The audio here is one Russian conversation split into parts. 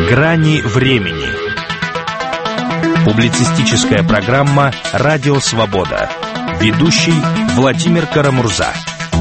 Грани времени. Публицистическая программа «Радио Свобода». Ведущий Владимир Карамурза.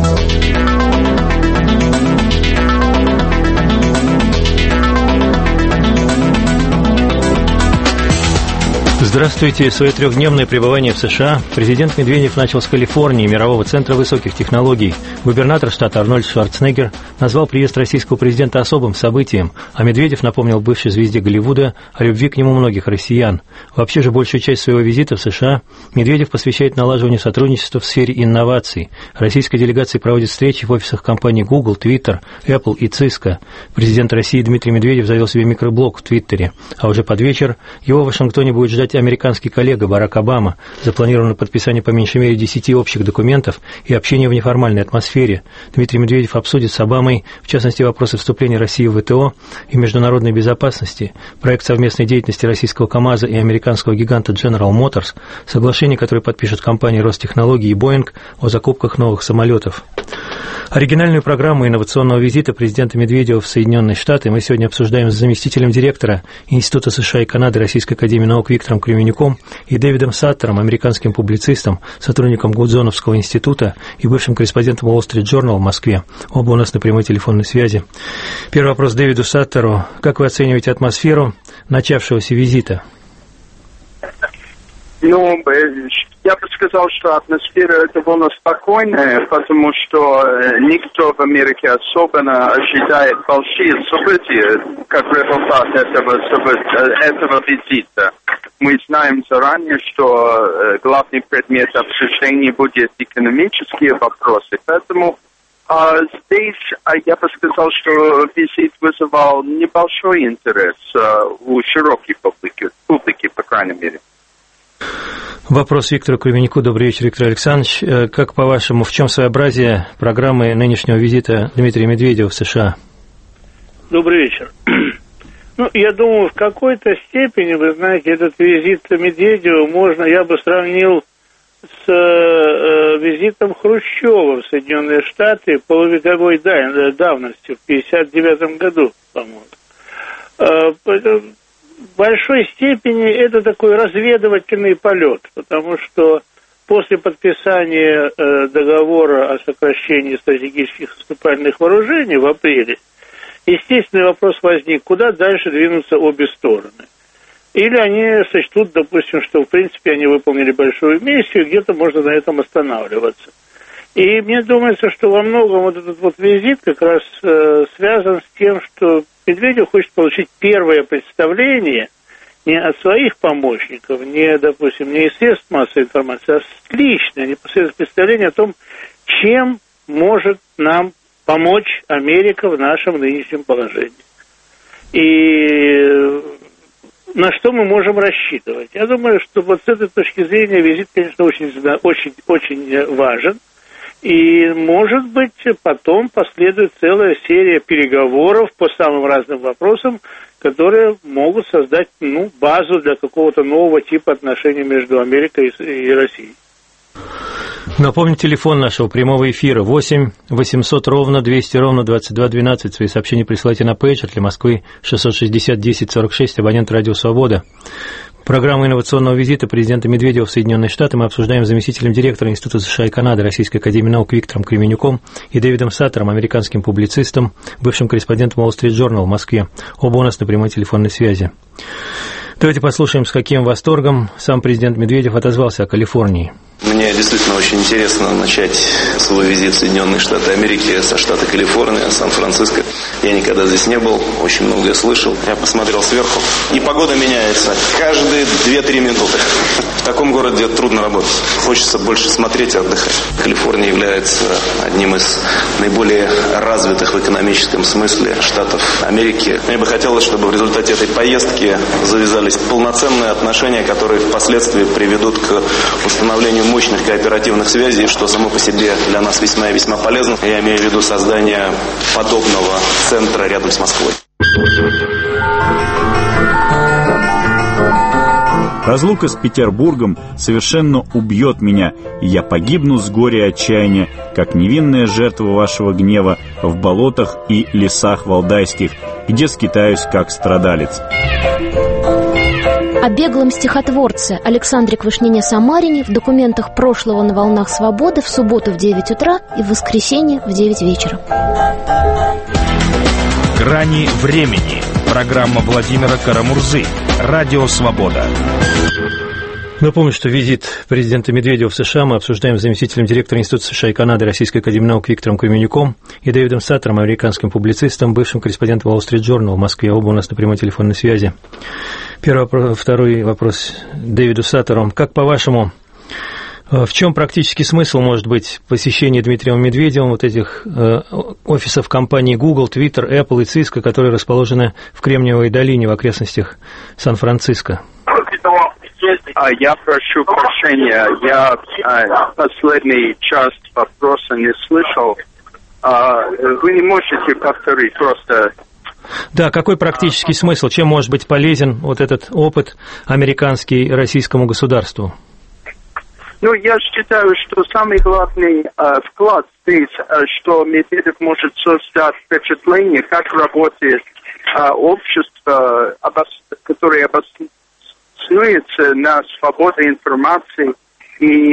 Здравствуйте. Свое трехдневное пребывание в США президент Медведев начал с Калифорнии, мирового центра высоких технологий. Губернатор штата Арнольд Шварценеггер назвал приезд российского президента особым событием, а Медведев напомнил бывшей звезде Голливуда о любви к нему многих россиян. Вообще же большую часть своего визита в США Медведев посвящает налаживанию сотрудничества в сфере инноваций. Российская делегация проводит встречи в офисах компаний Google, Twitter, Apple и Cisco. Президент России Дмитрий Медведев завел себе микроблог в Твиттере, а уже под вечер его в Вашингтоне будет ждать американский коллега Барак Обама. Запланировано подписание по меньшей мере 10 общих документов и общение в неформальной атмосфере. Дмитрий Медведев обсудит с Обамой, в частности, вопросы вступления России в ВТО и международной безопасности, проект совместной деятельности российского КАМАЗа и американского гиганта General Motors, соглашение, которое подпишут компании Ростехнологии и Boeing о закупках новых самолетов. Оригинальную программу инновационного визита президента Медведева в Соединенные Штаты мы сегодня обсуждаем с заместителем директора Института США и Канады Российской академии наук Виктором Кременюком и Дэвидом Саттером, американским публицистом, сотрудником Гудзоновского института и бывшим корреспондентом Wall Street Journal в Москве. Оба у нас на прямой телефонной связи. Первый вопрос Дэвиду Саттеру. Как вы оцениваете атмосферу начавшегося визита? Я бы сказал, что атмосфера довольно спокойная, потому что никто в Америке особенно ожидает большие события, как результат этого визита. Мы знаем заранее, что главный предмет обсуждения будет экономические вопросы, поэтому здесь я бы сказал, что визит вызывал небольшой интерес у широкой публики, по крайней мере. Вопрос Виктору Кременюку. Добрый вечер, Виктор Александрович. Как, по-вашему, в чем своеобразие программы нынешнего визита Дмитрия Медведева в США? Добрый вечер. Я думаю, в какой-то степени, вы знаете, этот визит Медведева я бы сравнил с визитом Хрущева в Соединенные Штаты полувековой давности, в 1959 году, по-моему. В большой степени это такой разведывательный полет, потому что после подписания договора о сокращении стратегических наступательных вооружений в апреле, естественный вопрос возник, куда дальше двинутся обе стороны. Или они сочтут, допустим, что в принципе они выполнили большую миссию, где-то можно на этом останавливаться. И мне думается, что во многом этот визит как раз связан с тем, что Медведев хочет получить первое представление не от своих помощников, допустим, не из средств массовой информации, а личное, непосредственное представление о том, чем может нам помочь Америка в нашем нынешнем положении. И на что мы можем рассчитывать. Я думаю, что вот с этой точки зрения визит, конечно, очень важен. И, может быть, потом последует целая серия переговоров по самым разным вопросам, которые могут создать базу для какого-то нового типа отношений между Америкой и Россией. Напомню, телефон нашего прямого эфира 8 800 ровно 200 ровно 22 12. Свои сообщения присылайте на пейджер для Москвы 660 10 46, абонент «Радио Свобода». Программу инновационного визита президента Медведева в Соединенные Штаты мы обсуждаем с заместителем директора Института США и Канады Российской академии наук Виктором Кременюком и Дэвидом Саттером, американским публицистом, бывшим корреспондентом Wall Street Journal в Москве. Оба у нас на прямой телефонной связи. Давайте послушаем, с каким восторгом сам президент Медведев отозвался о Калифорнии. Мне действительно очень интересно начать свой визит в Соединенные Штаты Америки со штата Калифорния, Сан-Франциско. Я никогда здесь не был, очень многое слышал. Я посмотрел сверху, и погода меняется каждые 2-3 минуты. В таком городе трудно работать. Хочется больше смотреть и отдыхать. Калифорния является одним из наиболее развитых в экономическом смысле штатов Америки. Мне бы хотелось, чтобы в результате этой поездки завязались полноценные отношения, которые впоследствии приведут к установлению мощных кооперативных связей, что само по себе для нас весьма и весьма полезно. Я имею в виду создание подобного центра рядом с Москвой. Разлука с Петербургом совершенно убьет меня, и я погибну с горя и отчаяния, как невинная жертва вашего гнева в болотах и лесах валдайских, где скитаюсь как страдалец». О беглом стихотворце Александре Квашнине-Самарине в документах прошлого на «Волнах свободы» в субботу в 9 утра и в воскресенье в 9 вечера. «Грани времени». Программа Владимира Карамурзы. Радио «Свобода». Напомню, что визит президента Медведева в США мы обсуждаем с заместителем директора Института США и Канады Российской академии наук Виктором Кременюком и Дэвидом Саттером, американским публицистом, бывшим корреспондентом Wall Street Journal в Москве. Оба у нас на прямой телефонной связи. Второй вопрос Дэвиду Саттеру. Как, по-вашему, в чем практический смысл может быть посещения Дмитрием Медведевым вот этих офисов компаний Google, Twitter, Apple и Cisco, которые расположены в Кремниевой долине в окрестностях Сан-Франциско? Я прошу прощения, я последнюю часть вопроса не слышал. Вы не можете повторить просто... Да, какой практический смысл? Чем может быть полезен вот этот опыт американский российскому государству? Я считаю, что самый главный вклад здесь, что Медведев может создать впечатление, как работает общество, которое обоснуется на свободе информации и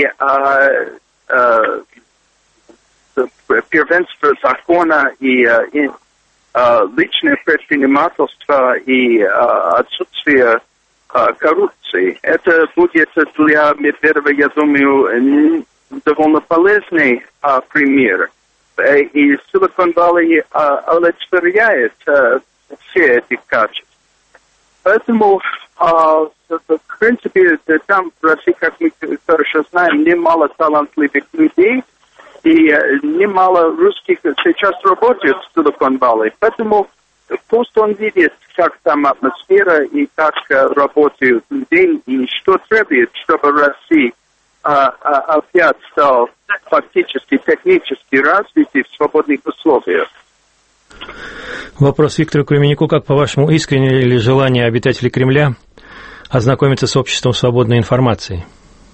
первенство закона и личное предпринимательство и отсутствие коррупции. Это будет для Медведева, я думаю, довольно полезный пример. И Silicon Valley олицетворяет все эти качества. Поэтому, в принципе, там в России, как мы хорошо знаем, немало талантливых людей, и немало русских сейчас работают в Silicon Valley. Поэтому пусть он видит, как там атмосфера и как работают люди, и что требует, чтобы Россия опять стал фактически технически развитой в свободных условиях. Вопрос Виктору Кременюку. Как, по-вашему, искренне ли желание обитателей Кремля ознакомиться с обществом свободной информации?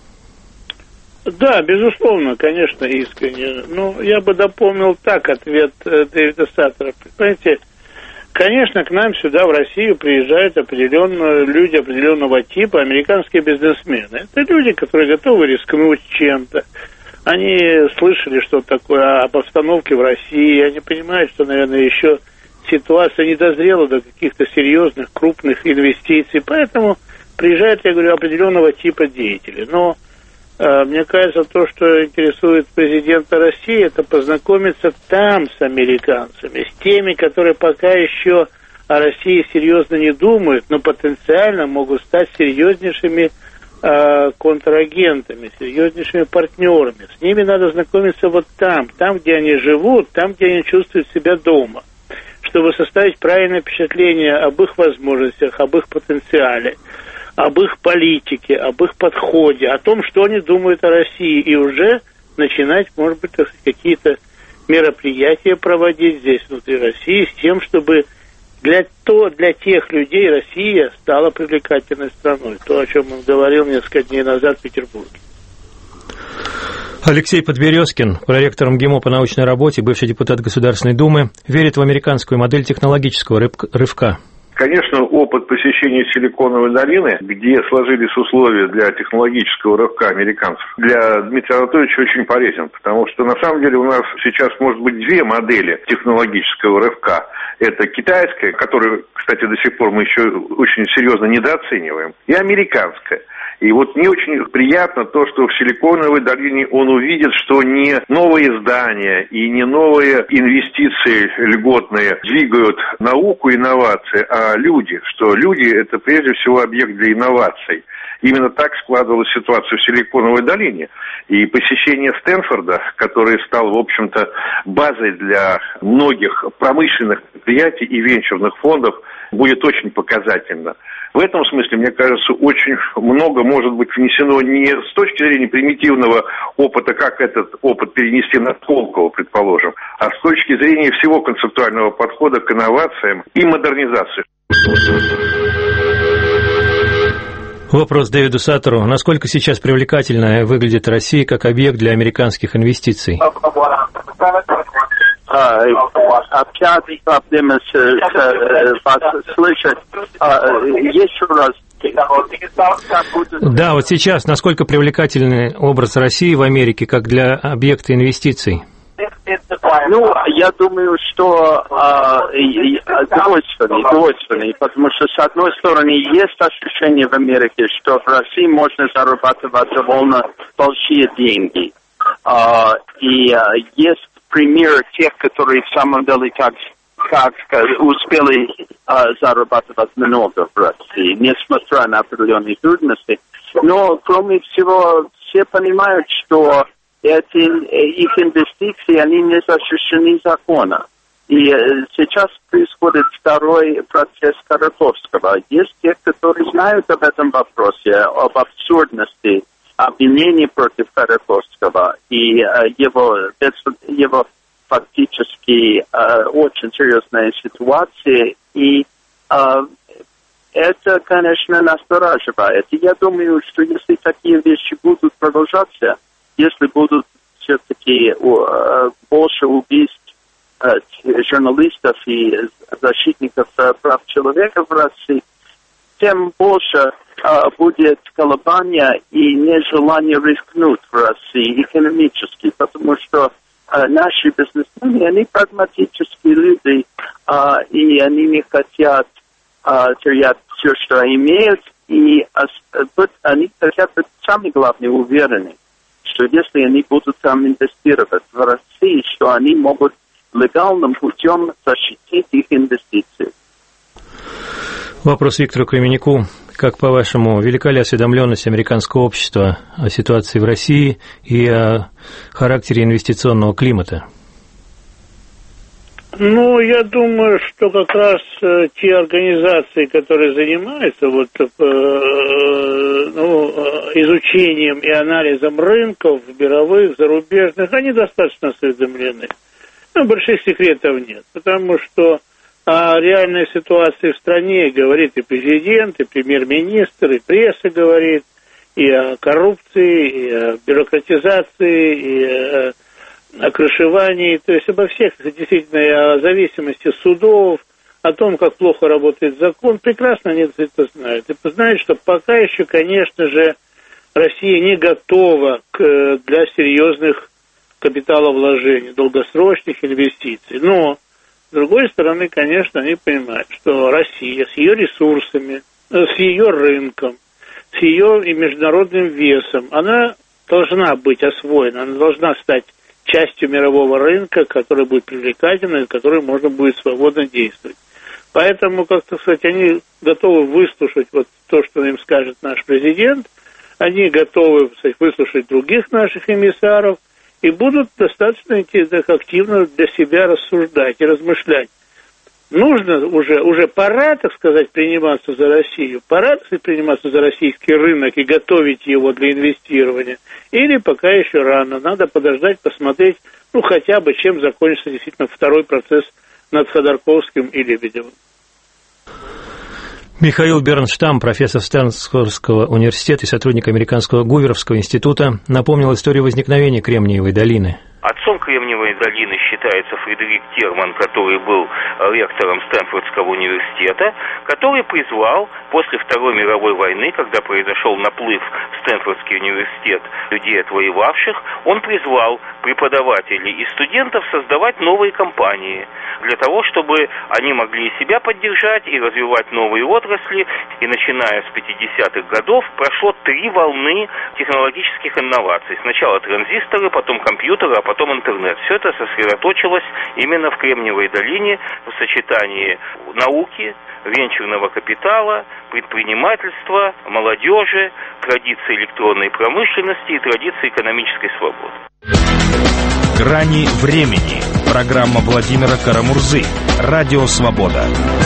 Да, безусловно, конечно, искренне. Я бы дополнил так ответ Дэвида Саттера. Понимаете, конечно, к нам сюда, в Россию, приезжают люди определенного типа, американские бизнесмены. Это люди, которые готовы рискнуть чем-то. Они слышали что-то такое об обстановке в России, они понимают, что, наверное, еще ситуация не дозрела до каких-то серьезных, крупных инвестиций, поэтому приезжают, я говорю, определенного типа деятели. Но мне кажется, то, что интересует президента России, это познакомиться там с американцами, с теми, которые пока еще о России серьезно не думают, но потенциально могут стать серьезнейшими контрагентами, серьезнейшими партнерами. С ними надо знакомиться вот там, где они живут, там, где они чувствуют себя дома, чтобы составить правильное впечатление об их возможностях, об их потенциале, об их политике, об их подходе, о том, что они думают о России, и уже начинать, может быть, какие-то мероприятия проводить здесь, внутри России, с тем, чтобы для тех людей Россия стала привлекательной страной. То, о чем он говорил несколько дней назад в Петербурге. Алексей Подберезкин, проректор МГИМО по научной работе, бывший депутат Государственной Думы, верит в американскую модель технологического рывка. Конечно, опыт посещения Силиконовой долины, где сложились условия для технологического рывка американцев, для Дмитрия Анатольевича очень полезен, потому что на самом деле у нас сейчас может быть две модели технологического рывка. Это китайская, которую, кстати, до сих пор мы еще очень серьезно недооцениваем, и американская. И вот мне очень приятно то, что в Силиконовой долине он увидит, что не новые здания и не новые инвестиции льготные двигают науку, инновации, а люди, что люди – это прежде всего объект для инноваций. Именно так складывалась ситуация в Силиконовой долине. И посещение Стэнфорда, который стал, в общем-то, базой для многих промышленных предприятий и венчурных фондов, будет очень показательно. В этом смысле, мне кажется, очень много может быть внесено не с точки зрения примитивного опыта, как этот опыт перенести на Сколково, предположим, а с точки зрения всего концептуального подхода к инновациям и модернизации. Вопрос Дэвиду Саттеру. Насколько сейчас привлекательно выглядит Россия как объект для американских инвестиций? Опять проблемы вас слышать. Еще раз. Да, вот сейчас насколько привлекательный образ России в Америке как для объекта инвестиций? Ну, я думаю, что двойственный, потому что, с одной стороны, есть ощущение в Америке, что в России можно зарабатывать довольно большие деньги. И есть примеры тех, которые в самом деле как успели зарабатывать много в России, несмотря на определенные трудности. Но, кроме всего, все понимают, что их инвестиции, они не защищены законом. И сейчас происходит второй процесс Ходорковского. Есть те, которые знают об этом вопросе, об абсурдности обвинений против Ходорковского и его фактически очень серьезная ситуация. И это, конечно, настораживает. И я думаю, что если такие вещи будут продолжаться, если будут все-таки больше убийств журналистов и защитников прав человека в России, тем больше будет колебания и нежелание рискнуть в России экономически, потому что наши бизнесмены, они прагматические люди, и они не хотят терять все, что имеют, и они хотят быть, самое главное, уверены, что если они будут там инвестировать в России, что они могут легальным путем защитить их инвестиции. Вопрос Виктору Кременюку. Как, по-вашему, велика ли осведомленность американского общества о ситуации в России и о характере инвестиционного климата? Ну, я думаю, что как раз те организации, которые занимаются изучением и анализом рынков мировых, зарубежных, они достаточно осведомлены. Но больших секретов нет, потому что о реальной ситуации в стране говорит и президент, и премьер-министр, и пресса говорит, и о коррупции, и о бюрократизации, и о крышевании, то есть обо всех, действительно, и о зависимости судов, о том, как плохо работает закон, прекрасно они это знают. И знают, что пока еще, конечно же, Россия не готова для серьезных капиталовложений, долгосрочных инвестиций. Но, с другой стороны, конечно, они понимают, что Россия с ее ресурсами, с ее рынком, с ее и международным весом, она должна быть освоена, она должна стать частью мирового рынка, который будет привлекательным, в которой можно будет свободно действовать. Поэтому, как-то сказать, они готовы выслушать вот то, что им скажет наш президент, они готовы, кстати, выслушать других наших эмиссаров и будут достаточно активно для себя рассуждать и размышлять. Нужно уже пора, так сказать, приниматься за Россию, пора, так сказать, приниматься за российский рынок и готовить его для инвестирования, или пока еще рано, надо подождать, посмотреть, хотя бы чем закончится действительно второй процесс над Ходорковским и Лебедевым. Михаил Бернштам, профессор Стэнфордского университета и сотрудник Американского Гуверовского института, напомнил историю возникновения Кремниевой долины. Отцом Кремниевой долины считается Фредерик Терман, который был ректором Стэнфордского университета, который призвал после Второй мировой войны, когда произошел наплыв в Стэнфордский университет людей, отвоевавших, он призвал преподавателей и студентов создавать новые компании для того, чтобы они могли себя поддержать и развивать новые отрасли. И начиная с 50-х годов прошло 3 волны технологических инноваций. Сначала транзисторы, потом компьютеры, а потом интернет. Все это сосредоточилось именно в Кремниевой долине в сочетании науки, венчурного капитала, предпринимательства, молодежи, традиций электронной промышленности и традиций экономической свободы. «Грани времени». Программа Владимира Карамурзы. Радио «Свобода».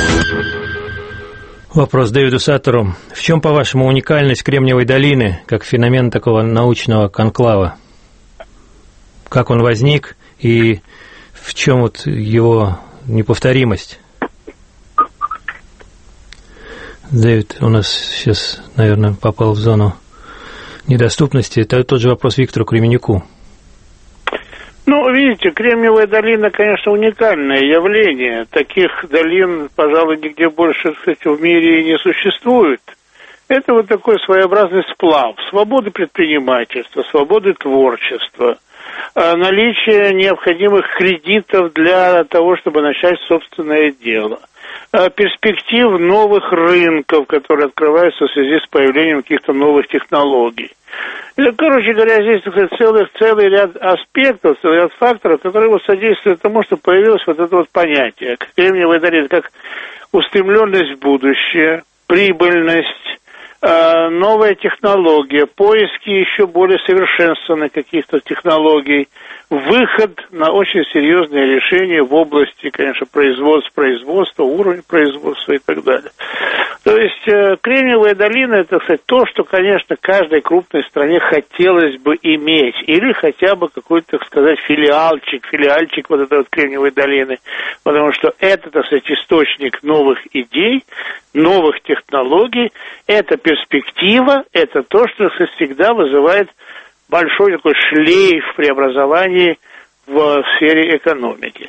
Вопрос Дэвиду Саттеру. В чем, по-вашему, уникальность Кремниевой долины, как феномен такого научного конклава? Как он возник и в чем вот его неповторимость? Дэвид у нас сейчас, наверное, попал в зону недоступности. Это тот же вопрос Виктору Кременюку. Ну, видите, Кремниевая долина, конечно, уникальное явление. Таких долин, пожалуй, нигде больше, кстати, в мире и не существует. Это вот такой своеобразный сплав свободы предпринимательства, свободы творчества, наличие необходимых кредитов для того, чтобы начать собственное дело, перспектив новых рынков, которые открываются в связи с появлением каких-то новых технологий. Короче говоря, здесь целый ряд аспектов, целый ряд факторов, которые вот содействуют тому, что появилось вот это вот понятие Кремниевая долина, как устремленность в будущее, прибыльность, новая технология, поиски еще более совершенствованных каких-то технологий, выход на очень серьезные решения в области, конечно, производства, уровня производства и так далее. То есть Кремниевая долина, это, кстати, то, что, конечно, каждой крупной стране хотелось бы иметь, или хотя бы какой-то, так сказать, филиальчик вот этой вот Кремниевой долины, потому что это, так сказать, источник новых идей, новых технологий, это перспектива, это то, что всегда вызывает большой такой шлейф преобразований в сфере экономики.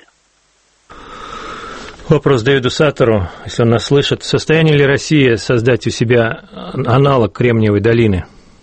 Вопрос Дэвиду Саттеру, если он нас слышит. В состоянии ли Россия создать у себя аналог Кремниевой долины?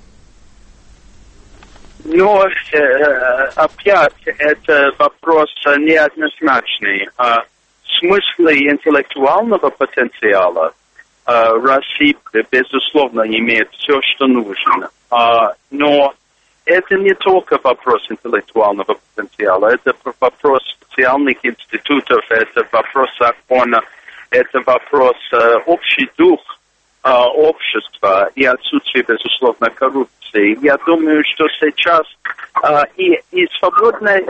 Но опять это вопрос неоднозначный. В смысле интеллектуального потенциала Россия, безусловно, имеет все, что нужно. Но это не только вопрос интеллектуального потенциала, это вопрос специальных институтов, это вопрос закона, это вопрос общий дух общества и отсутствие, безусловно, коррупции. Я думаю, что сейчас и свободное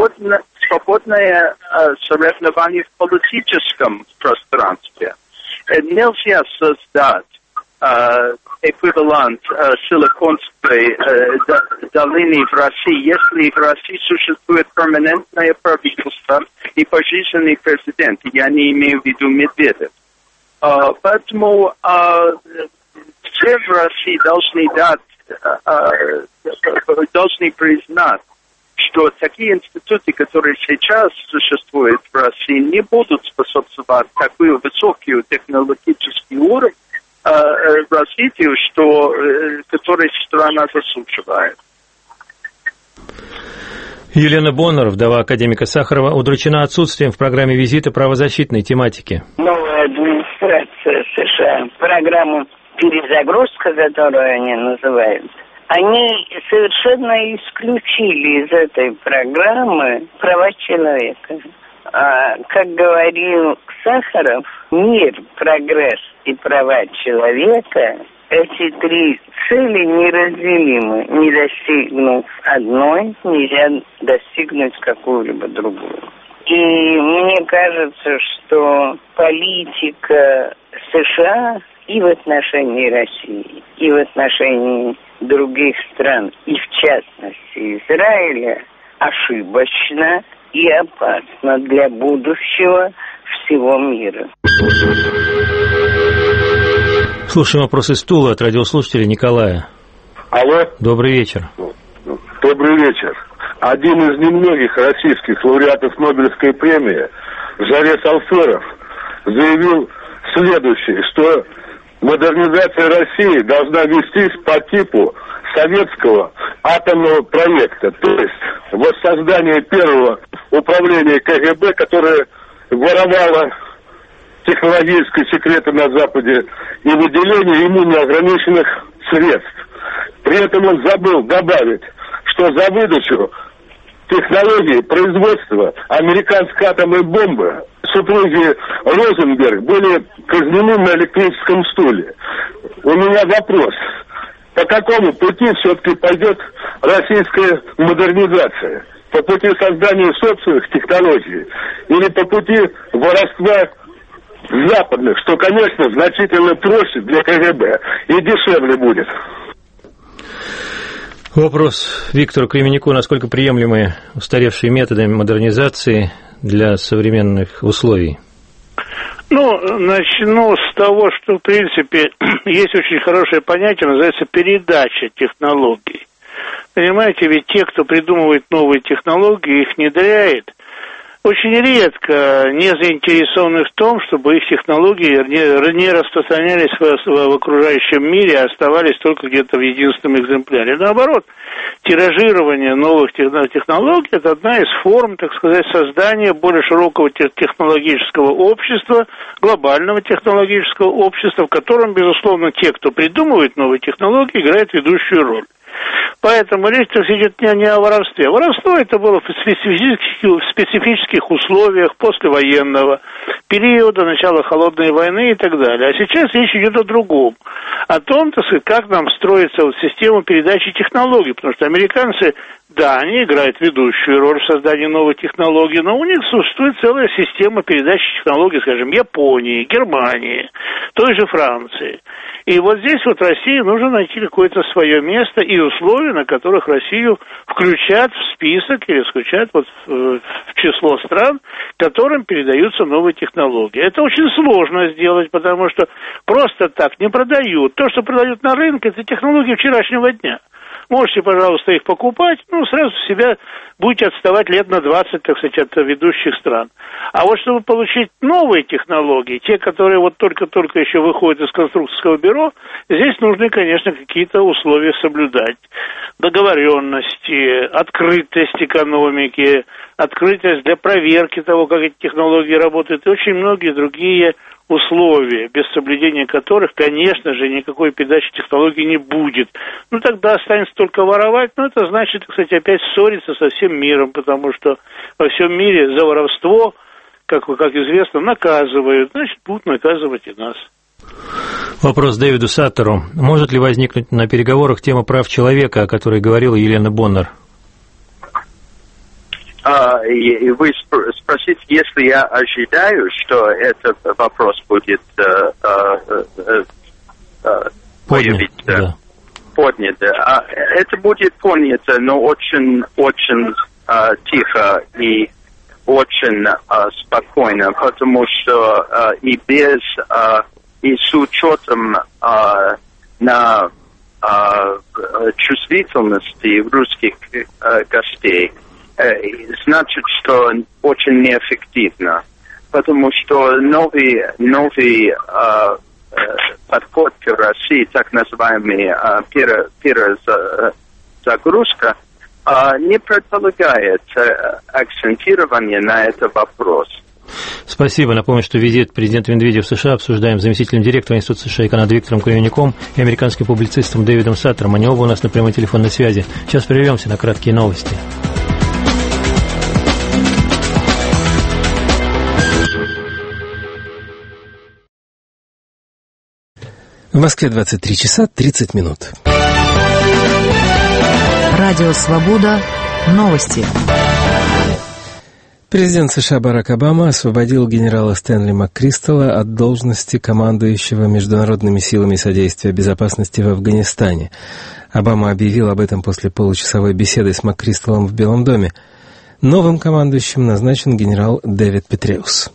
соревнование в политическом пространстве. Нельзя создать эквивалент Силиконовой долины в России, если в России существует перманентное правительство и пожизненный президент. Я не имею в виду Медведев. Поэтому все в России должны признать, что такие институты, которые сейчас существуют в России, не будут способствовать такую высокую технологический уровень развитию, который страна заслуживает. Елена Боннер, вдова академика Сахарова, удручена отсутствием в программе визита правозащитной тематики. Новая администрация США, программу перезагрузка, которую они называют, они совершенно исключили из этой программы права человека. Как говорил Сахаров, мир, прогресс и права человека, эти три цели неразделимы. Не достигнув одной, нельзя достигнуть какую-либо другую. И мне кажется, что политика США и в отношении России, и в отношении других стран, и в частности Израиля, ошибочна и опасна для будущего всего мира. Слушаем вопрос из Тулы от радиослушателя Николая. Алло. Добрый вечер. Добрый вечер. Один из немногих российских лауреатов Нобелевской премии, Жарес Алферов, заявил следующее, что модернизация России должна вестись по типу советского атомного проекта, то есть воссоздание первого управления КГБ, которое воровало технологические секреты на Западе и выделение ему неограниченных средств. При этом он забыл добавить, что за выдачу технологии производства американской атомной бомбы супруги Розенберг были казнены на электрическом стуле. У меня вопрос. По какому пути все-таки пойдет российская модернизация? По пути создания собственных технологий или по пути воровства западных, что, конечно, значительно проще для КГБ и дешевле будет? Вопрос Виктору Кременюку. Насколько приемлемы устаревшие методы модернизации для современных условий? Начну с того, что, в принципе, есть очень хорошее понятие, называется передача технологий. Понимаете, ведь те, кто придумывает новые технологии, их внедряет, очень редко не заинтересованы в том, чтобы их технологии не распространялись в окружающем мире, а оставались только где-то в единственном экземпляре. Наоборот, тиражирование новых технологий – это одна из форм, так сказать, создания более широкого технологического общества, глобального технологического общества, в котором, безусловно, те, кто придумывает новые технологии, играют ведущую роль. Поэтому речь идет не о воровстве. Воровство это было в специфических условиях послевоенного периода, начала холодной войны и так далее. А сейчас речь идет о другом. О том, так сказать, как нам строится система передачи технологий. Потому что американцы, да, они играют ведущую роль в создании новых технологий, но у них существует целая система передачи технологий, скажем, Японии, Германии, той же Франции. И вот здесь вот России нужно найти какое-то свое место и условия, на которых Россию включат в список или включат вот в число стран, которым передаются новые технологии. Это очень сложно сделать, потому что просто так не продают. То, что продают на рынке, это технологии вчерашнего дня. Можете, пожалуйста, их покупать, сразу себя будете отставать лет на 20, так сказать, от ведущих стран. А вот чтобы получить новые технологии, те, которые вот только-только еще выходят из конструкторского бюро, здесь нужны, конечно, какие-то условия соблюдать. Договоренности, открытость экономики, открытость для проверки того, как эти технологии работают, и очень многие другие условия, без соблюдения которых, конечно же, никакой передачи технологий не будет. Тогда останется только воровать, это значит, кстати, опять ссориться со всем миром, потому что во всем мире за воровство, как известно, наказывают, значит, будут наказывать и нас. Вопрос Дэвиду Саттеру. Может ли возникнуть на переговорах тема прав человека, о которой говорила Елена Боннер? Вы спросите, если я ожидаю, что этот вопрос будет поднят. Это будет поднято, но очень тихо и очень спокойно, потому что и с учетом на чувствительности русских гостей, значит, что очень неэффективно, потому что новый подход к России, так называемый перезагрузка, не предполагает акцентирование на этот вопрос. Спасибо. Напомню, что визит президента Медведева в США обсуждаем с заместителем директора Института США и Канады Виктором Кривенюком и американским публицистом Дэвидом Саттером. Они оба у нас на прямой телефонной связи. Сейчас прервемся на краткие новости. В Москве 23 часа 30 минут. Радио «Свобода». Новости. Президент США Барак Обама освободил генерала Стэнли МакКристалла от должности командующего международными силами содействия безопасности в Афганистане. Обама объявил об этом после получасовой беседы с МакКристаллом в Белом доме. Новым командующим назначен генерал Дэвид Петреус.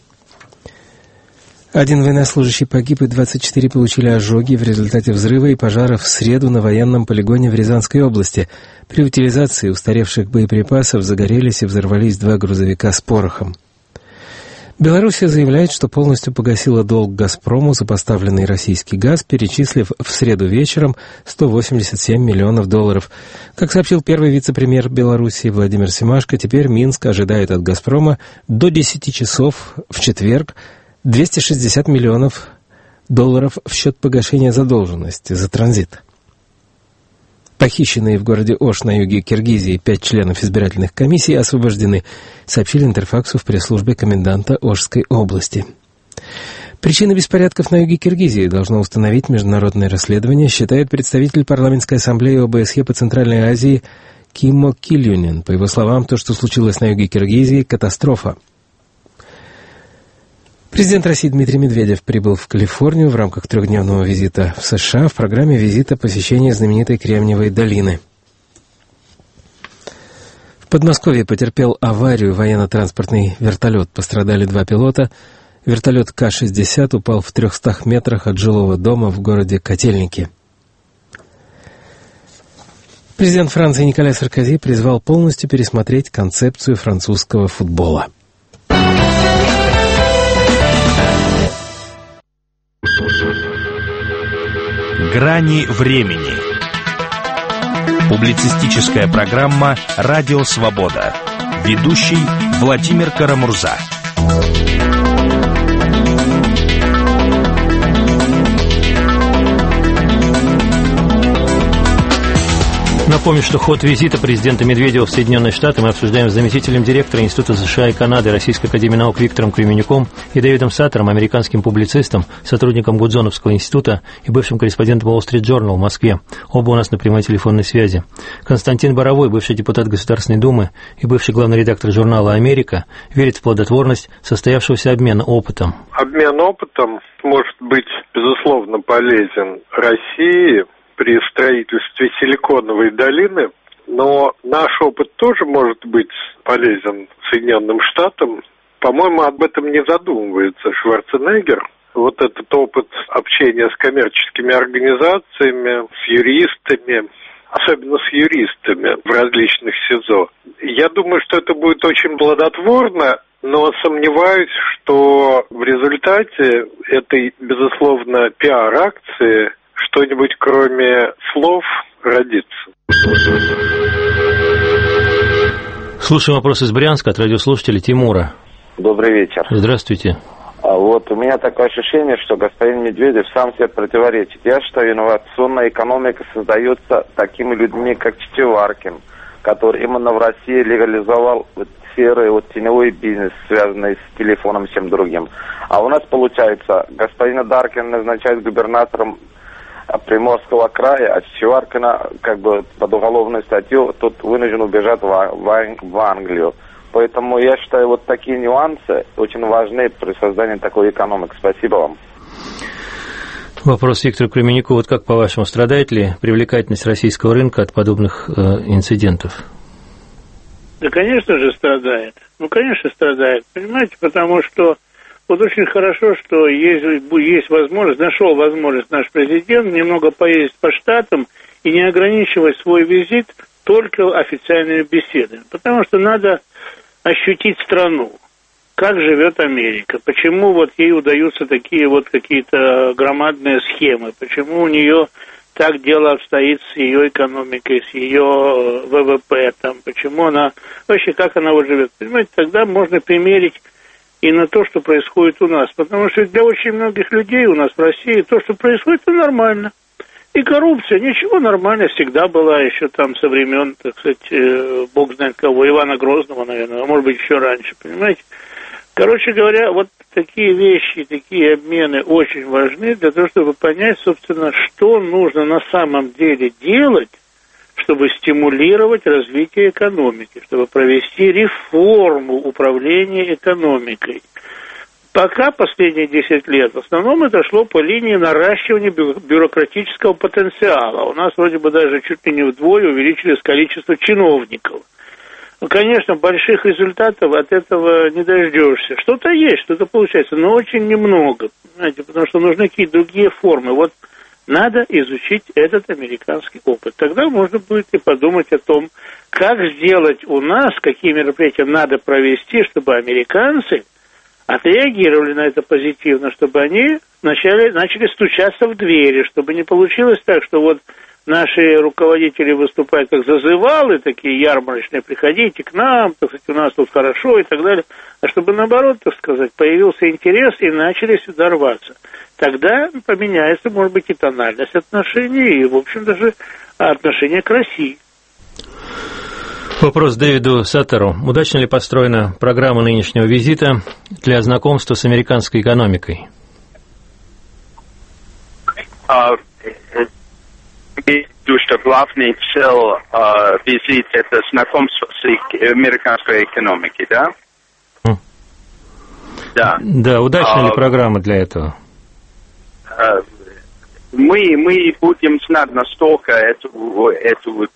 Один военнослужащий погиб и 24 получили ожоги в результате взрыва и пожара в среду на военном полигоне в Рязанской области. При утилизации устаревших боеприпасов загорелись и взорвались 2 грузовика с порохом. Белоруссия заявляет, что полностью погасила долг «Газпрому» за поставленный российский газ, перечислив в среду вечером $187 миллионов. Как сообщил первый вице-премьер Белоруссии Владимир Семашко, теперь Минск ожидает от «Газпрома» до 10 часов в четверг $260 миллионов в счет погашения задолженности за транзит. Похищенные в городе Ош на юге Киргизии 5 членов избирательных комиссий освобождены, сообщили Интерфаксу в пресс-службе коменданта Ошской области. Причины беспорядков на юге Киргизии должно установить международное расследование, считает представитель парламентской ассамблеи ОБСЕ по Центральной Азии Киммо Кильюнен. По его словам, то, что случилось на юге Киргизии, катастрофа. Президент России Дмитрий Медведев прибыл в Калифорнию в рамках 3-дневного визита в США. В программе визита посещение знаменитой Кремниевой долины. В Подмосковье потерпел аварию военно-транспортный вертолет. Пострадали 2 пилота. Вертолет К-60 упал в 300 метрах от жилого дома в городе Котельники. Президент Франции Николя Саркози призвал полностью пересмотреть концепцию французского футбола. Грани времени. Публицистическая программа «Радио Свобода». Ведущий Владимир Карамурза. Напомню, что ход визита президента Медведева в Соединенные Штаты мы обсуждаем с заместителем директора Института США и Канады Российской академии наук Виктором Кременюком и Дэвидом Саттером, американским публицистом, сотрудником Гудзоновского института и бывшим корреспондентом Wall Street Journal в Москве. Оба у нас на прямой телефонной связи. Константин Боровой, бывший депутат Государственной Думы и бывший главный редактор журнала «Америка», верит в плодотворность состоявшегося обмена опытом. Обмен опытом может быть, безусловно, полезен России при строительстве Силиконовой долины, но наш опыт тоже может быть полезен Соединенным Штатам. По-моему, об этом не задумывается Шварценеггер. Вот этот опыт общения с коммерческими организациями, с юристами, особенно с юристами в различных СИЗО. Я думаю, что это будет очень плодотворно, но сомневаюсь, что в результате этой, безусловно, пиар-акции что-нибудь кроме слов родится. Слушаем вопрос из Брянска от радиослушателя Тимура. Добрый вечер. Здравствуйте. Вот у меня такое ощущение, что господин Медведев сам себе противоречит. Я считаю, инновационная экономика создается такими людьми, как Чичеваркин, который именно в России легализовал сферы, теневой бизнес, связанный с телефоном и всем другим. А у нас, получается, господина Даркина назначают губернатором Приморского края, а Чичеваркина под уголовную статью тут вынужден убежать в Англию. Поэтому я считаю, вот такие нюансы очень важны при создании такой экономики. Спасибо вам. Вопрос Виктору Кременюку. Вот как, по-вашему, страдает ли привлекательность российского рынка от подобных инцидентов? Да, конечно же, страдает. Конечно, страдает. Понимаете, потому что вот очень хорошо, что есть возможность, нашел возможность наш президент немного поездить по штатам и не ограничивать свой визит только официальными беседами. Потому что надо ощутить страну, как живет Америка, почему вот ей удаются такие вот какие-то громадные схемы, почему у нее так дело обстоит с ее экономикой, с ее ВВП, почему она, вообще как она вот живет. Понимаете, тогда можно примерить и на то, что происходит у нас. Потому что для очень многих людей у нас в России то, что происходит, это нормально. И коррупция, ничего, нормально, всегда была еще там со времен, так сказать, бог знает кого, Ивана Грозного, наверное, а может быть еще раньше, понимаете. Короче говоря, вот такие вещи, такие обмены очень важны для того, чтобы понять, собственно, что нужно на самом деле делать, чтобы стимулировать развитие экономики, чтобы провести реформу управления экономикой. Пока последние 10 лет в основном это шло по линии наращивания бюрократического потенциала. У нас вроде бы даже чуть ли не вдвое увеличилось количество чиновников. Конечно, больших результатов от этого не дождешься. Что-то есть, что-то получается, но очень немного, понимаете, потому что нужны какие-то другие формы. Вот надо изучить этот американский опыт. Тогда можно будет и подумать о том, как сделать у нас, какие мероприятия надо провести, чтобы американцы отреагировали на это позитивно, чтобы они начали стучаться в двери, чтобы не получилось так, что вот наши руководители выступают как зазывалы, такие ярмарочные, приходите к нам, так сказать, у нас тут хорошо и так далее, а чтобы наоборот, так сказать, появился интерес и начали сюда рваться. Тогда поменяется, может быть, и тональность отношений, и, в общем, даже отношение к России. Вопрос Дэвиду Саттеру. Удачно ли построена программа нынешнего визита для знакомства с американской экономикой? Что главный цель визита – это знакомство с американской экономикой, да? Да. Да, удачна ли программа для этого? Мы будем знать настолько это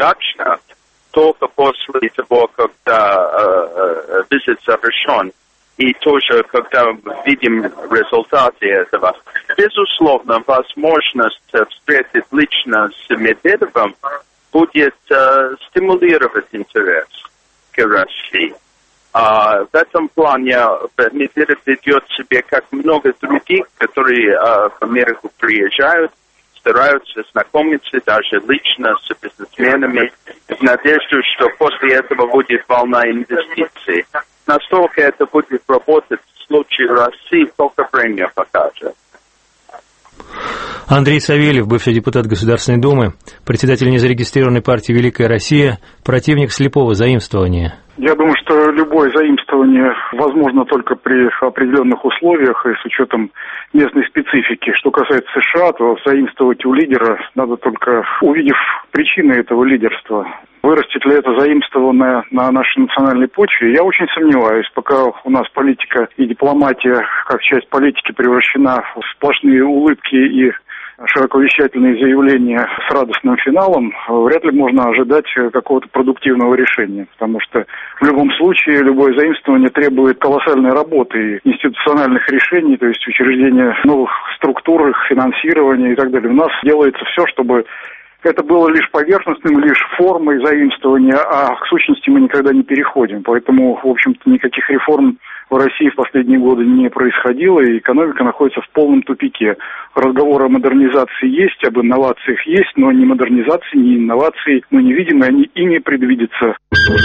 удачно, только после того, когда визит завершен. И тоже, когда видим результаты этого, безусловно, возможность встретить лично с Медведевым будет стимулировать интерес к России. В этом плане Медведев ведет себя как много других, которые в Америку приезжают, стараются знакомиться даже лично с бизнесменами, в надежде, что после этого будет волна инвестиций. Насколько это будет работать в случае России, только время покажет. Андрей Савельев, бывший депутат Государственной Думы, председатель незарегистрированной партии «Великая Россия», противник слепого заимствования. Я думаю, что любое заимствование возможно только при определенных условиях и с учетом местной специфики. Что касается США, то заимствовать у лидера надо только увидев причины этого лидерства. Вырастет ли это заимствованное на нашей национальной почве, я очень сомневаюсь. Пока у нас политика и дипломатия, как часть политики, превращена в сплошные улыбки и широковещательные заявления с радостным финалом, вряд ли можно ожидать какого-то продуктивного решения. Потому что в любом случае любое заимствование требует колоссальной работы и институциональных решений, то есть учреждения новых структур, их финансирования и так далее. У нас делается все, чтобы это было лишь поверхностным, лишь формой заимствования, а к сущности мы никогда не переходим. Поэтому, в общем-то, никаких реформ в России в последние годы не происходило, и экономика находится в полном тупике. Разговоры о модернизации есть, об инновациях есть, но ни модернизации, ни инноваций мы не видим, и они и не предвидятся.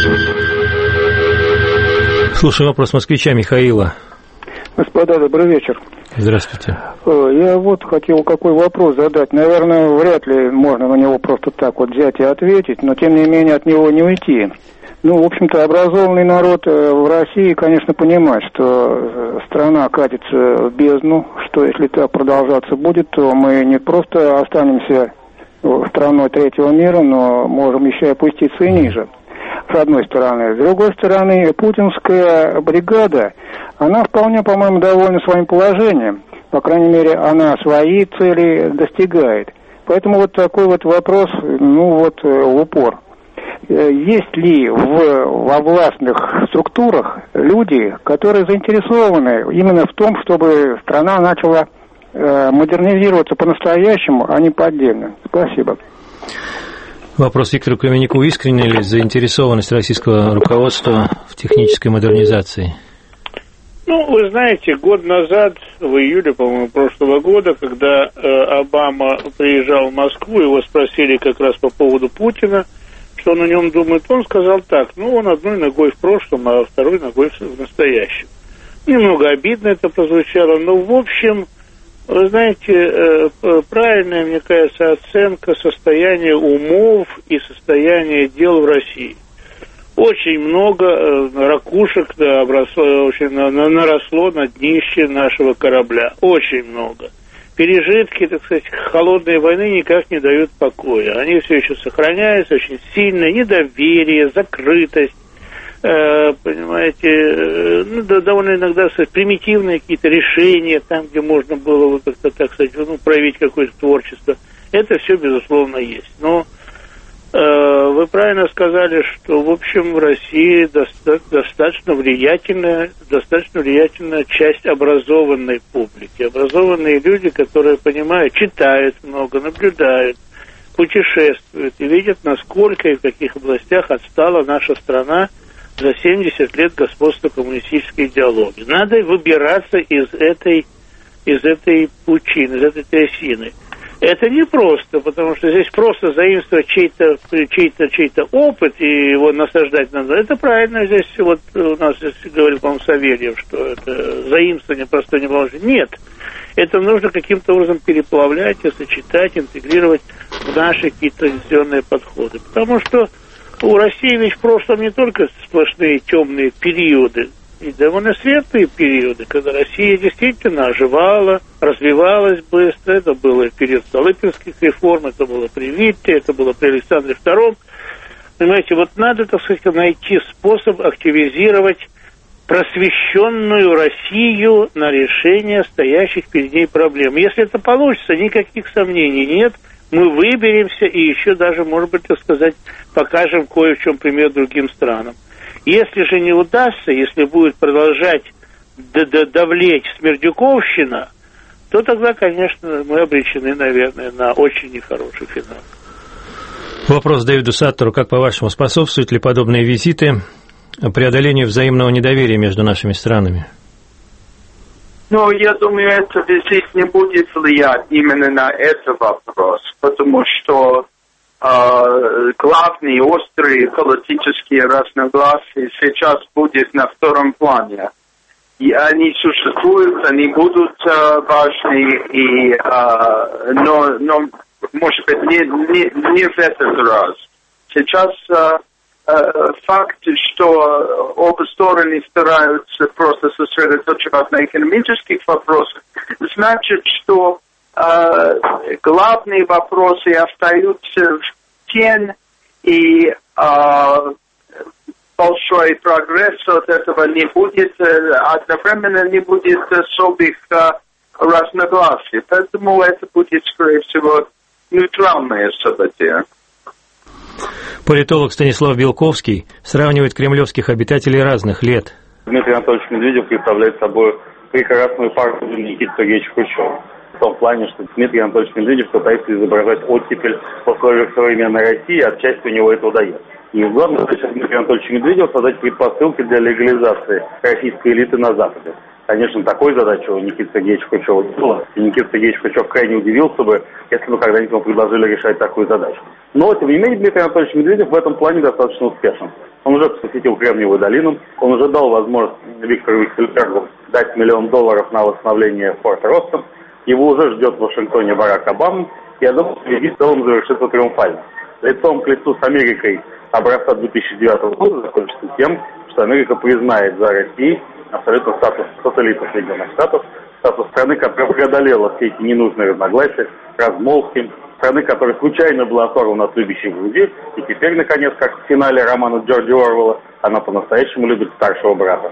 Слушай вопрос москвича Михаила. Господа, добрый вечер. Здравствуйте. Я вот хотел какой вопрос задать. Наверное, вряд ли можно на него просто так вот взять и ответить, но тем не менее от него не уйти. Ну, в общем-то, образованный народ в России, конечно, понимает, что страна катится в бездну, что если так продолжаться будет, то мы не просто останемся страной третьего мира, но можем еще и опуститься и ниже, с одной стороны. С другой стороны, путинская бригада, она вполне, по-моему, довольна своим положением. По крайней мере, она свои цели достигает. Поэтому вот такой вот вопрос, в упор. Есть ли во властных структурах люди, которые заинтересованы именно в том, чтобы страна начала модернизироваться по-настоящему, а не поддельно? Спасибо. Вопрос Виктору Каменюку. Искренняя ли заинтересованность российского руководства в технической модернизации? Вы знаете, год назад, в июле, по-моему, прошлого года, когда Обама приезжал в Москву, его спросили как раз по поводу Путина, что он о нем думает, он сказал так, он одной ногой в прошлом, а второй ногой в настоящем. Немного обидно это прозвучало, но в общем, вы знаете, правильная, мне кажется, оценка состояния умов и состояния дел в России. Очень много ракушек наросло на днище нашего корабля. Очень много. Пережитки, так сказать, холодной войны никак не дают покоя. Они все еще сохраняются, очень сильное недоверие, закрытость, понимаете, довольно иногда, кстати, примитивные какие-то решения, там, где можно было, как-то, так сказать, проявить какое-то творчество. Это все, безусловно, есть. Но вы правильно сказали, что, в общем, в России достаточно влиятельная часть образованной публики. Образованные люди, которые понимают, читают много, наблюдают, путешествуют и видят, насколько и в каких областях отстала наша страна за 70 лет господства коммунистической идеологии. Надо выбираться из этой пучины, из этой трясины. Это непросто, потому что здесь просто заимствовать чей-то опыт и его насаждать надо. Это правильно здесь, вот у нас здесь говорил, по-моему, Савельев, что это заимствование простое не положено. Нет, это нужно каким-то образом переплавлять и сочетать, интегрировать в наши какие-то традиционные подходы. Потому что у России ведь в прошлом не только сплошные темные периоды, и довольно светлые периоды, когда Россия действительно оживала, развивалась быстро. Это было период Столыпинских реформ, это было при Витте, это было при Александре II. Понимаете, вот надо, так сказать, найти способ активизировать просвещенную Россию на решение стоящих перед ней проблем. Если это получится, никаких сомнений нет, мы выберемся и еще даже, может быть, так сказать, покажем кое в чем пример другим странам. Если же не удастся, если будет продолжать довлечь смердюковщина, то тогда, конечно, мы обречены, наверное, на очень нехороший финал. Вопрос Дэвиду Саттеру. Как, по-вашему, способствуют ли подобные визиты преодолению взаимного недоверия между нашими странами? Ну, я думаю, этот визит не будет влиять именно на этот вопрос, потому что главные острые политические разногласия сейчас будут на втором плане. И они существуют, они будут важны, но может быть, не в этот раз. Сейчас факт, что оба стороны стараются просто сосредоточиваться на экономических вопросах, значит, что главные вопросы остаются в тени, и большой прогресс от этого не будет, одновременно не будет особых разногласий. Поэтому это будет, скорее всего, нейтральное событие. Политолог Станислав Белковский сравнивает кремлевских обитателей разных лет. Дмитрий Анатольевич Медведев представляет собой прекрасную партию Никиты Сергеевича Хрущева. В том плане, что Дмитрий Анатольевич Медведев пытается изображать оттепель в условиях современной России, отчасти у него это удается. И главное, сейчас Дмитрий Анатольевич Медведев создать предпосылки для легализации российской элиты на Западе. Конечно, такой задачи у Никиты Сергеевича Хрущева не было. И Никита Сергеевич Хрущев крайне удивился бы, если бы когда-нибудь ему предложили решать такую задачу. Но, тем не менее, Дмитрий Анатольевич Медведев в этом плане достаточно успешен. Он уже посетил Кремниевую долину, он уже дал возможность Виктору Виксельбергу дать $1 миллион на восстановление Форта Росса. Его уже ждет в Вашингтоне Барак Обама. Я думаю, что визит в целом завершится триумфально. Лицом к лицу с Америкой образца 2009 года закончится тем, что Америка признает за Россией абсолютно статус сателлита Соединенных Штатов, статус страны, которая преодолела все эти ненужные разногласия, размолвки, страны, которая случайно была оторвана от любящих Грузии, и теперь, наконец, как в финале романа Джорджа Оруэлла, она по-настоящему любит старшего брата.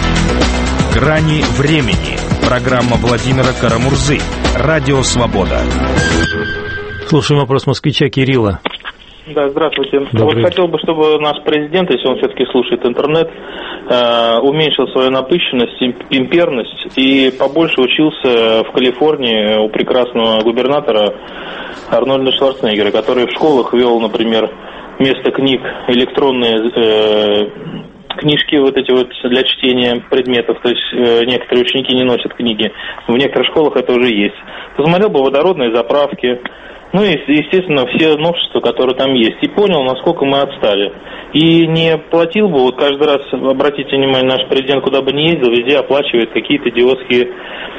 «Грани времени». Программа Владимира Карамурзы. Радио «Свобода». Слушаем вопрос москвича Кирилла. Да, здравствуйте. Вот хотел бы, чтобы наш президент, если он все-таки слушает интернет, уменьшил свою напыщенность, имперность и побольше учился в Калифорнии у прекрасного губернатора Арнольда Шварценеггера, который в школах вел, например, вместо книг электронные книжки вот эти вот для чтения предметов, то есть некоторые ученики не носят книги, в некоторых школах это уже есть. Посмотрел бы водородные заправки, ну и, естественно, все новшества, которые там есть, и понял, насколько мы отстали. И не платил бы, вот каждый раз, обратите внимание, наш президент куда бы ни ездил, везде оплачивает какие-то идиотские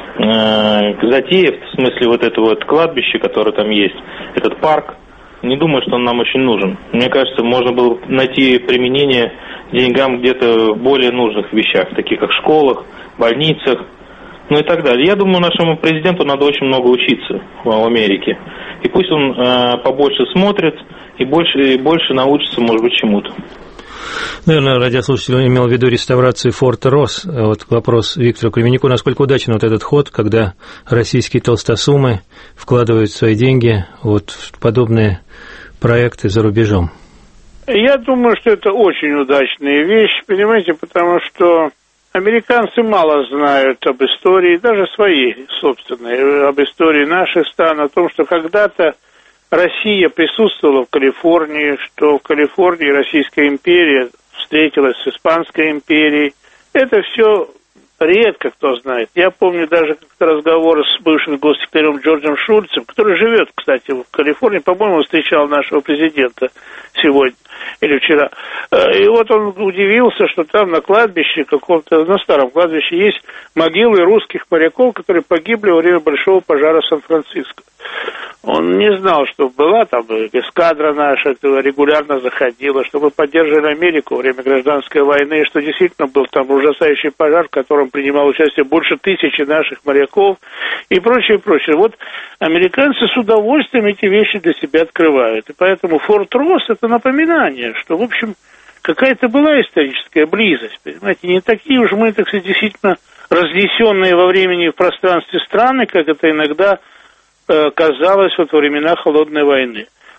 затеи, в смысле вот это вот кладбище, которое там есть, этот парк. Не думаю, что он нам очень нужен. Мне кажется, можно было найти применение деньгам где-то в более нужных вещах, таких как школах, больницах, ну и так далее. Я думаю, нашему президенту надо очень много учиться в Америке. И пусть он побольше смотрит и больше научится, может быть, чему-то. Наверное, радиослушатель имел в виду реставрацию форта Росс. Вот вопрос Виктору Кременнику. Насколько удачен вот этот ход, когда российские толстосумы вкладывают свои деньги вот в подобные проекты за рубежом? Я думаю, что это очень удачная вещь, понимаете, потому что американцы мало знают об истории, даже своей собственной, об истории наших стран, о том, что когда-то Россия присутствовала в Калифорнии, что в Калифорнии Российская империя встретилась с Испанской империей. Это все редко кто знает. Я помню даже как-то разговор с бывшим госсекретарем Джорджем Шульцем, который живет, кстати, в Калифорнии, по-моему, встречал нашего президента сегодня или вчера. И вот он удивился, что там на кладбище каком-то, на старом кладбище есть могилы русских моряков, которые погибли во время большого пожара Сан-Франциско. Он не знал, что была там эскадра наша, регулярно заходила, что мы поддерживали Америку во время гражданской войны, что действительно был там ужасающий пожар, в котором принимало участие больше 1000 наших моряков и прочее, прочее. Вот американцы с удовольствием эти вещи для себя открывают. И поэтому Форт Росс – это напоминание, что, в общем, какая-то была историческая близость, понимаете, не такие уж мы, так сказать, действительно разнесенные во времени и в пространстве страны, как это иногда казалось вот во времена Холодной войны.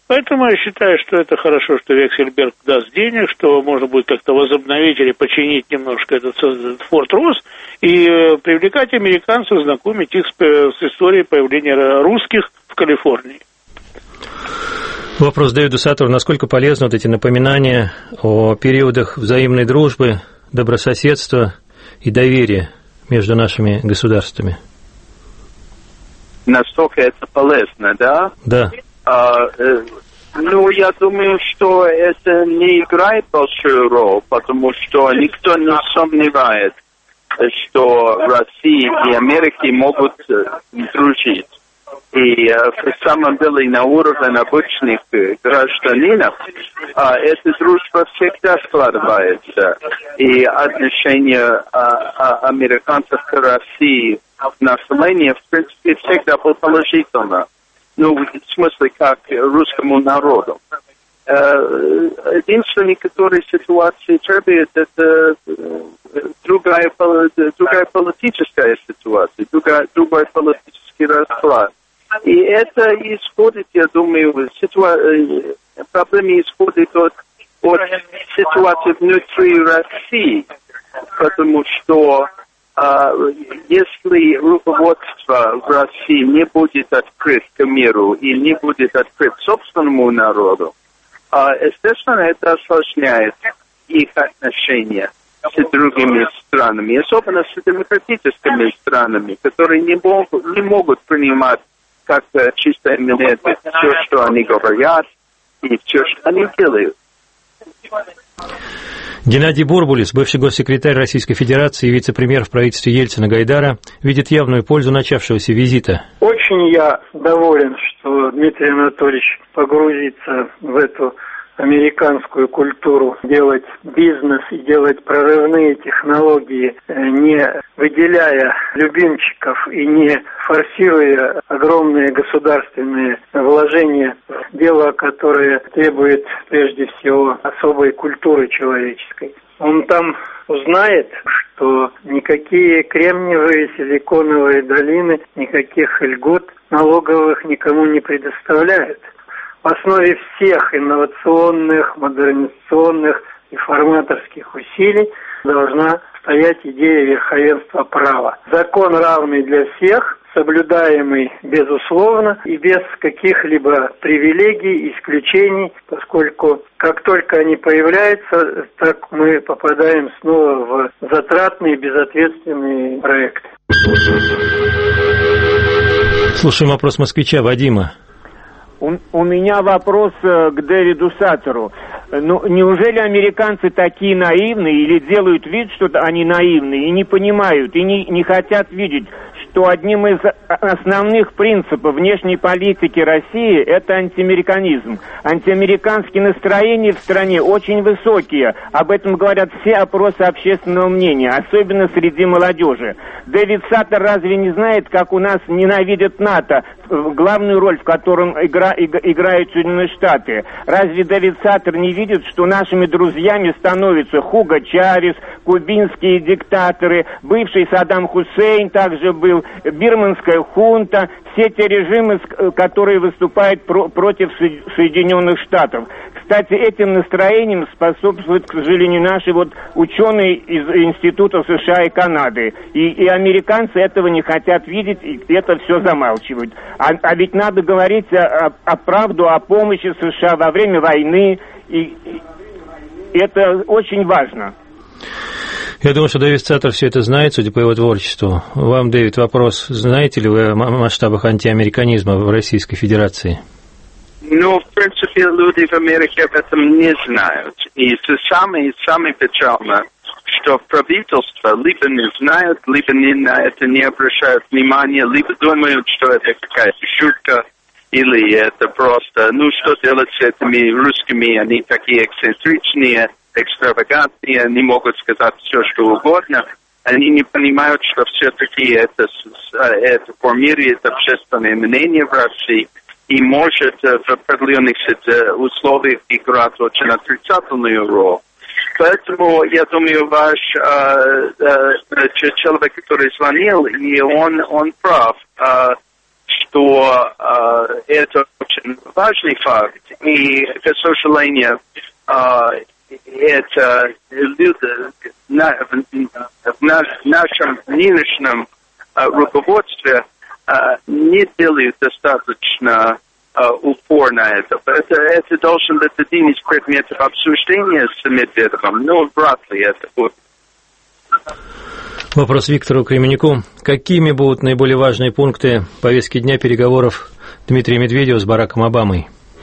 Поэтому я считаю, что это хорошо, что Вексельберг даст денег, что можно будет как-то возобновить или починить немножко этот Форт Росс и привлекать американцев, знакомить их с историей появления русских в Калифорнии. Вопрос Дэвиду Саттеру. Насколько полезны вот эти напоминания о периодах взаимной дружбы, добрососедства и доверия между нашими государствами? Насколько это полезно, да? Да. Ну, я думаю, что это не играет большую роль, потому что никто не сомневает, что Россия и Америка могут дружить. И в самом деле на уровне обычных гражданинов эта дружба всегда складывается. И отношение американцев к России населения, в принципе, всегда было положительно. Ну, в смысле, как русскому народу. Единственная, которая ситуация требует, это другая политическая ситуация, другой политический расклад. И это исходит, я думаю, проблема исходит от ситуации внутри России, потому что если руководство в России не будет открыто к миру и не будет открыто собственному народу, естественно, это осложняет их отношения с другими странами, особенно с демократическими странами, которые не могут принимать как чистая монета все, что они говорят, и все, что они делают. Геннадий Бурбулис, бывший госсекретарь Российской Федерации и вице-премьер в правительстве Ельцина-Гайдара, видит явную пользу начавшегося визита. Очень я доволен, что Дмитрий Анатольевич погрузится в эту американскую культуру, делать бизнес и делать прорывные технологии, не выделяя любимчиков и не форсируя огромные государственные вложения в дело, которое требует прежде всего особой культуры человеческой. Он там узнает, что никакие кремниевые, силиконовые долины, никаких льгот налоговых никому не предоставляют. В основе всех инновационных, модернизационных и форматорских усилий должна стоять идея верховенства права. Закон равный для всех, соблюдаемый безусловно и без каких-либо привилегий, исключений, поскольку как только они появляются, так мы попадаем снова в затратные, безответственные проекты. Слушаем вопрос москвича Вадима. У меня вопрос к Дэвиду Саттеру. Ну, неужели американцы такие наивные или делают вид, что они наивные и не понимают, и не хотят видеть, что одним из основных принципов внешней политики России это антиамериканизм. Антиамериканские настроения в стране очень высокие. Об этом говорят все опросы общественного мнения, особенно среди молодежи. Дэвид Саттер разве не знает, как у нас ненавидят НАТО, главную роль в котором играют Соединенные Штаты? Разве Дэвид Саттер не видит, что нашими друзьями становятся Хуго Чавес, кубинские диктаторы, бывший Саддам Хусейн также был, бирманская хунта, все те режимы, которые выступают против Соединенных Штатов. Кстати, этим настроением способствуют, к сожалению, наши ученые из институтов США и Канады. И американцы этого не хотят видеть, и это все замалчивают. А ведь надо говорить о правду, о помощи США во время войны, и это очень важно. Я думаю, что Дэвид Саттер все это знает, судя по его творчеству. Вам, Дэвид, вопрос. Знаете ли вы о масштабах антиамериканизма в Российской Федерации? Ну, в принципе, люди в Америке об этом не знают. И самое печально, что правительство либо не знают, либо на это не обращают внимания, либо думают, что это какая-то шутка, или это просто, что делать с этими русскими, они такие эксцентричные, экстравагантные, они могут сказать все, что угодно. Они не понимают, что все-таки это формирует общественное мнение в России и может в определенных условиях играть очень отрицательную роль. Поэтому, я думаю, ваш человек, который звонил, и он прав, что это очень важный факт. И, к сожалению, это люди в нашем нынешнем руководстве не делают достаточно упор на это. Это должен быть один из предметов обсуждения с Медведевым, но вряд ли это будет. Вопрос Виктору Кременюку. Какими будут наиболее важные пункты повестки дня переговоров Дмитрия Медведева с Бараком Обамой?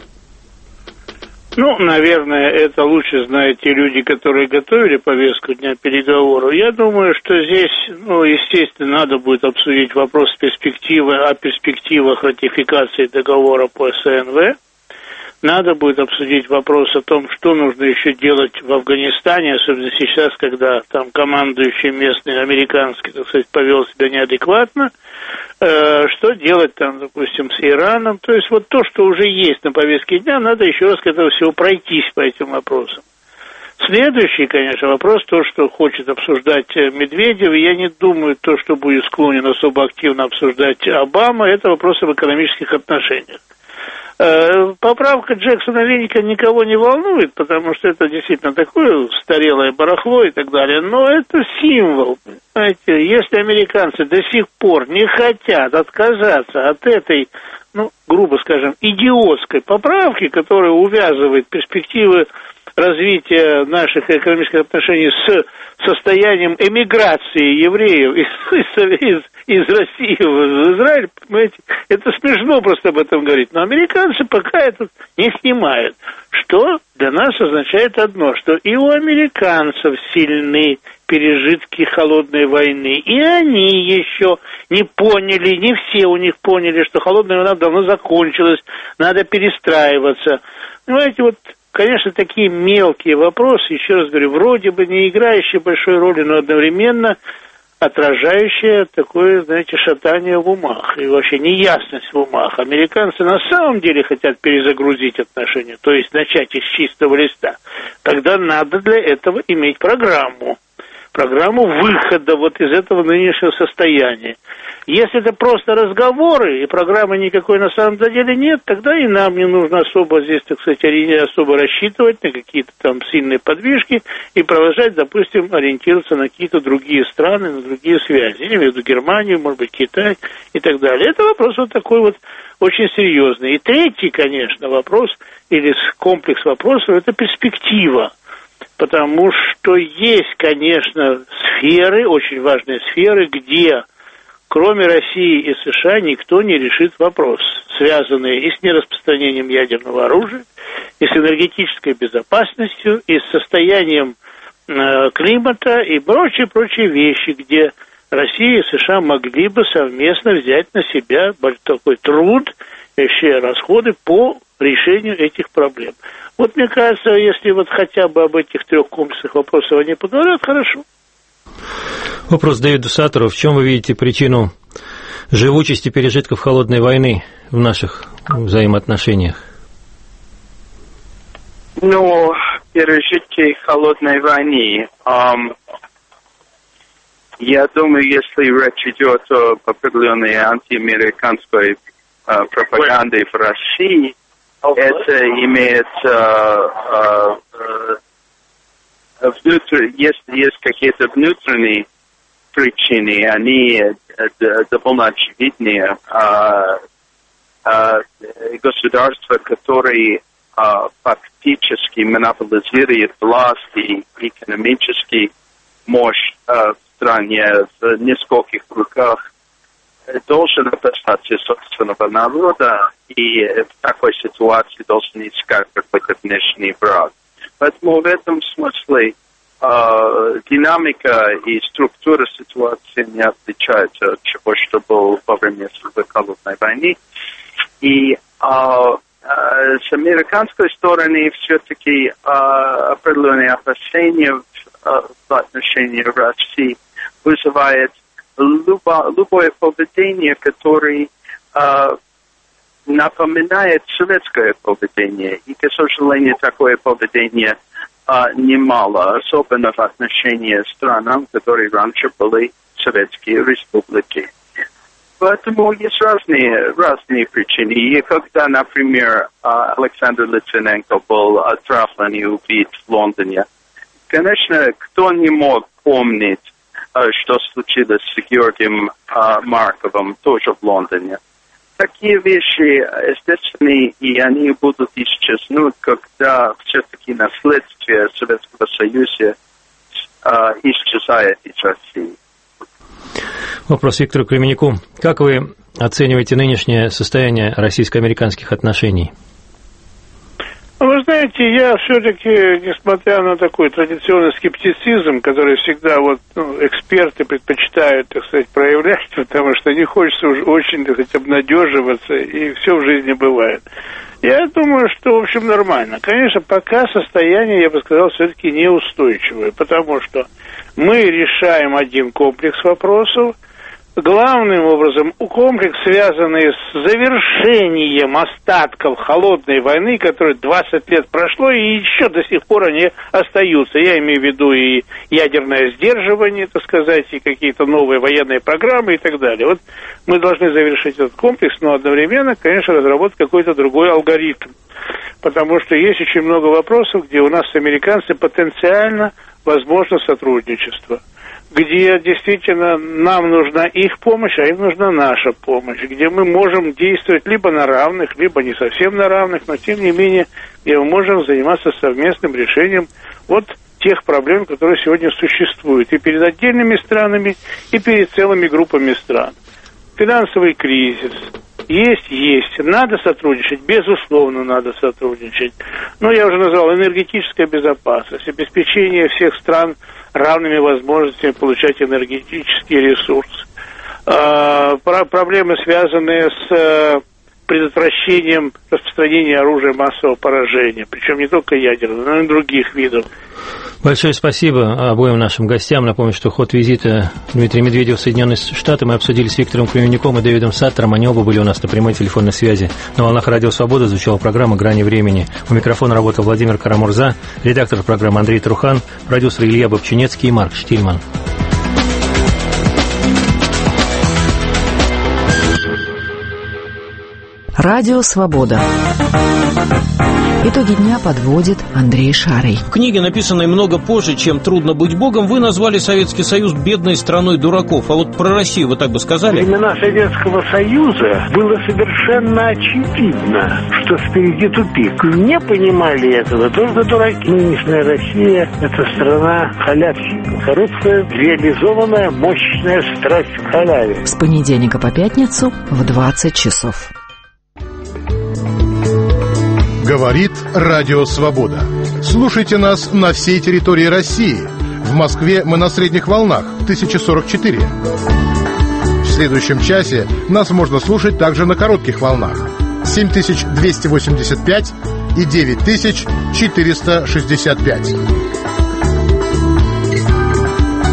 Ну, наверное, это лучше знают те люди, которые готовили повестку дня переговоров. Я думаю, что здесь, естественно, надо будет обсудить вопрос о перспективах ратификации договора по СНВ. Надо будет обсудить вопрос о том, что нужно еще делать в Афганистане, особенно сейчас, когда там командующий местный, американский, так сказать, повел себя неадекватно. Что делать там, допустим, с Ираном. То есть вот то, что уже есть на повестке дня, надо еще раз к этому всего пройтись по этим вопросам. Следующий, конечно, вопрос, то, что хочет обсуждать Медведев, и я не думаю, то, что будет склонен особо активно обсуждать Обама, это вопрос об экономических отношениях. Поправка Джексона Веника никого не волнует, потому что это действительно такое устарелое барахло и так далее, но это символ. Понимаете, если американцы до сих пор не хотят отказаться от этой, грубо скажем, идиотской поправки, которая увязывает перспективы развития наших экономических отношений с состоянием эмиграции евреев из России в Израиль, понимаете, это смешно просто об этом говорить, но американцы пока это не снимают, что для нас означает одно, что и у американцев сильны пережитки холодной войны, и они еще не поняли, не все у них поняли, что холодная война давно закончилась, надо перестраиваться. Понимаете, вот, конечно, такие мелкие вопросы, еще раз говорю, вроде бы не играющие большой роли, но одновременно отражающее такое, знаете, шатание в умах и вообще неясность в умах. Американцы на самом деле хотят перезагрузить отношения, то есть начать их с чистого листа. Тогда надо для этого иметь программу выхода вот из этого нынешнего состояния. Если это просто разговоры, и программы никакой на самом деле нет, тогда и нам не нужно особо здесь, так сказать, особо рассчитывать на какие-то там сильные подвижки и продолжать, допустим, ориентироваться на какие-то другие страны, на другие связи. Я имею в виду Германию, может быть, Китай и так далее. Это вопрос вот такой вот очень серьезный. И третий, конечно, вопрос, или комплекс вопросов, это перспектива. Потому что есть, конечно, сферы, очень важные сферы, где кроме России и США никто не решит вопрос, связанный и с нераспространением ядерного оружия, и с энергетической безопасностью, и с состоянием климата, и прочие вещи, где Россия и США могли бы совместно взять на себя такой труд, вообще расходы по решению этих проблем. Вот мне кажется, если вот хотя бы об этих трех комплексах вопросов они поговорят, хорошо. Вопрос Дэвиду Саттеру. В чем вы видите причину живучести пережитков холодной войны в наших взаимоотношениях? Пережитки холодной войны. Я думаю, если речь идет об определенной антиамериканской пропаганде в России, это имеет есть какие-то внутренние причины, они довольно очевидные. Государства, которые фактически монополизируют власть и экономический мощь в стране в нескольких руках, должен опасаться собственного народа, и в такой ситуации должен искать какой-то внешний враг. Поэтому в этом смысле динамика и структура ситуации не отличаются от того, что было во время холодной войны. И с американской стороны все-таки определенные опасения в отношении России вызывает любое поведение, которое напоминает советское поведение. И, к сожалению, такое поведение немало, особенно в отношении странам, которые раньше были советские республики. Поэтому есть разные причины. И когда, например, Александр Литвиненко был отравлен и убит в Лондоне, конечно, кто не мог помнить, что случилось с Георгием Марковым тоже в Лондоне. Такие вещи естественные, и они будут исчезнуть, когда все-таки наследие Советского Союза исчезает из России. Вопрос Виктору Кременюку. Как вы оцениваете нынешнее состояние российско-американских отношений? Вы знаете, я все-таки, несмотря на такой традиционный скептицизм, который всегда эксперты предпочитают, так сказать, проявлять, потому что не хочется уж очень, так сказать, обнадеживаться, и все в жизни бывает. Я думаю, что, в общем, нормально. Конечно, пока состояние, я бы сказал, все-таки неустойчивое, потому что мы решаем один комплекс вопросов. Главным образом, комплекс, связанный с завершением остатков холодной войны, которая 20 лет прошло, и еще до сих пор они остаются. Я имею в виду и ядерное сдерживание, так сказать, и какие-то новые военные программы и так далее. Вот мы должны завершить этот комплекс, но одновременно, конечно, разработать какой-то другой алгоритм. Потому что есть очень много вопросов, где у нас с американцами потенциально возможно сотрудничество, где действительно нам нужна их помощь, а им нужна наша помощь, где мы можем действовать либо на равных, либо не совсем на равных, но тем не менее, где мы можем заниматься совместным решением тех проблем, которые сегодня существуют и перед отдельными странами, и перед целыми группами стран. Финансовый кризис есть. Надо сотрудничать, безусловно, надо сотрудничать. Но я уже назвал энергетическая безопасность, обеспечение всех стран равными возможностями получать энергетические ресурсы. Проблемы, связанные с предотвращением распространения оружия массового поражения, причем не только ядерного, но и других видов. Большое спасибо обоим нашим гостям. Напомню, что ход визита Дмитрия Медведева в Соединенные Штаты мы обсудили с Виктором Кременюком и Дэвидом Саттером. Они оба были у нас на прямой телефонной связи. На волнах Радио Свобода звучала программа «Грани времени». У микрофона работал Владимир Карамурза, редактор программы Андрей Трухан, продюсер Илья Бобчинецкий и Марк Штильман. Радио Свобода. Итоги дня подводит Андрей Шарий. В книге, написанной много позже, чем «Трудно быть Богом», вы назвали Советский Союз бедной страной дураков. А вот про Россию вы так бы сказали? Во времена Советского Союза было совершенно очевидно, что впереди тупик. Не понимали этого только дураки. Нынешняя Россия – это страна халявщиков. Короткая, реализованная, мощная страсть к халяве. С понедельника по пятницу в 20 часов. Говорит Радио Свобода. Слушайте нас на всей территории России. В Москве мы на средних волнах 1044. В следующем часе нас можно слушать также на коротких волнах 7285 и 9465.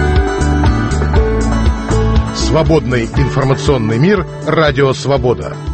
Свободный информационный мир. Радио Свобода.